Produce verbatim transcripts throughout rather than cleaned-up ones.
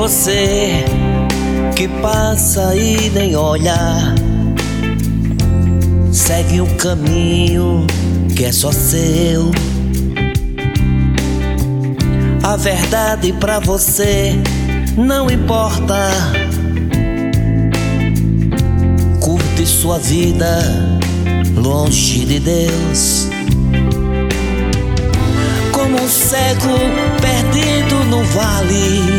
você que passa e nem olha, segue um caminho que é só seu. A verdade pra você não importa. Curte sua vida longe de Deus, como um cego perdido no vale.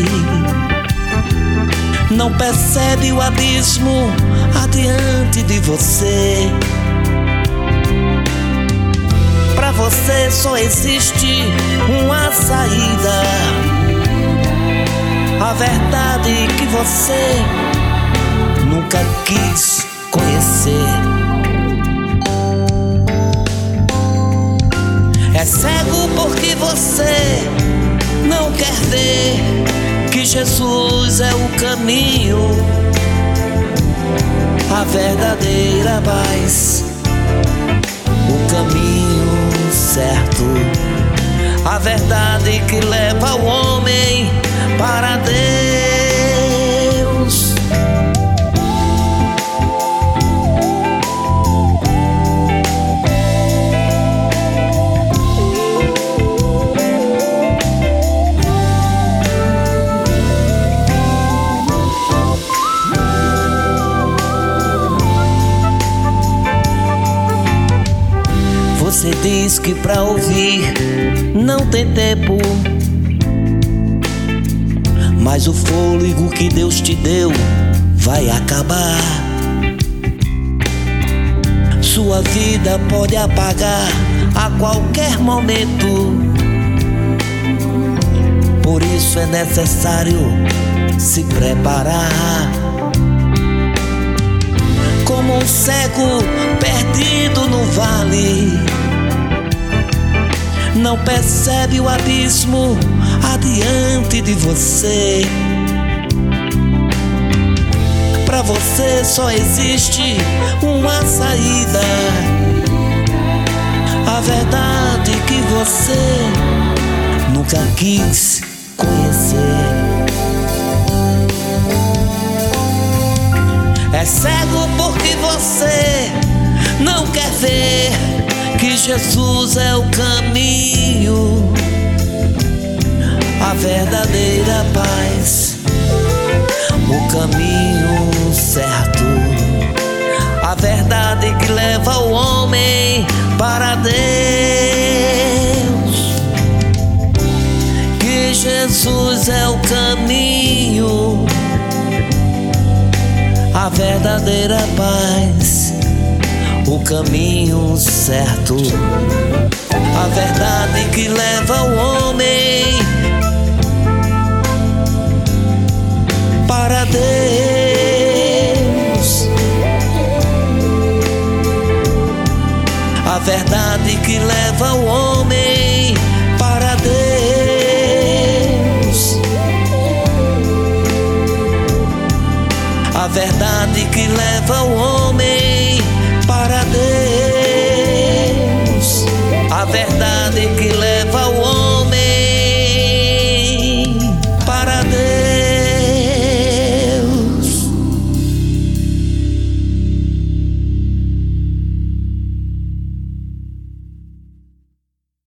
Não percebe o abismo adiante de você. Pra você só existe uma saída, a verdade que você nunca quis conhecer. É cego porque você não quer ver que Jesus é o caminho, a verdadeira paz, o caminho certo, a verdade que leva o homem para Deus. Você diz que pra ouvir não tem tempo, mas o fôlego que Deus te deu vai acabar. Sua vida pode apagar a qualquer momento. Por isso é necessário se preparar. Como um cego perdido no vale, não percebe o abismo adiante de você. Pra você só existe uma saída, a verdade que você nunca quis conhecer. É cego porque você não quer ver que Jesus é o caminho, a verdadeira paz, o caminho certo, a verdade que leva o homem para Deus. Que Jesus é o caminho, a verdadeira paz, o caminho certo, a verdade que leva o homem para Deus. A verdade que leva o homem para Deus. A verdade que leva o homem para Deus.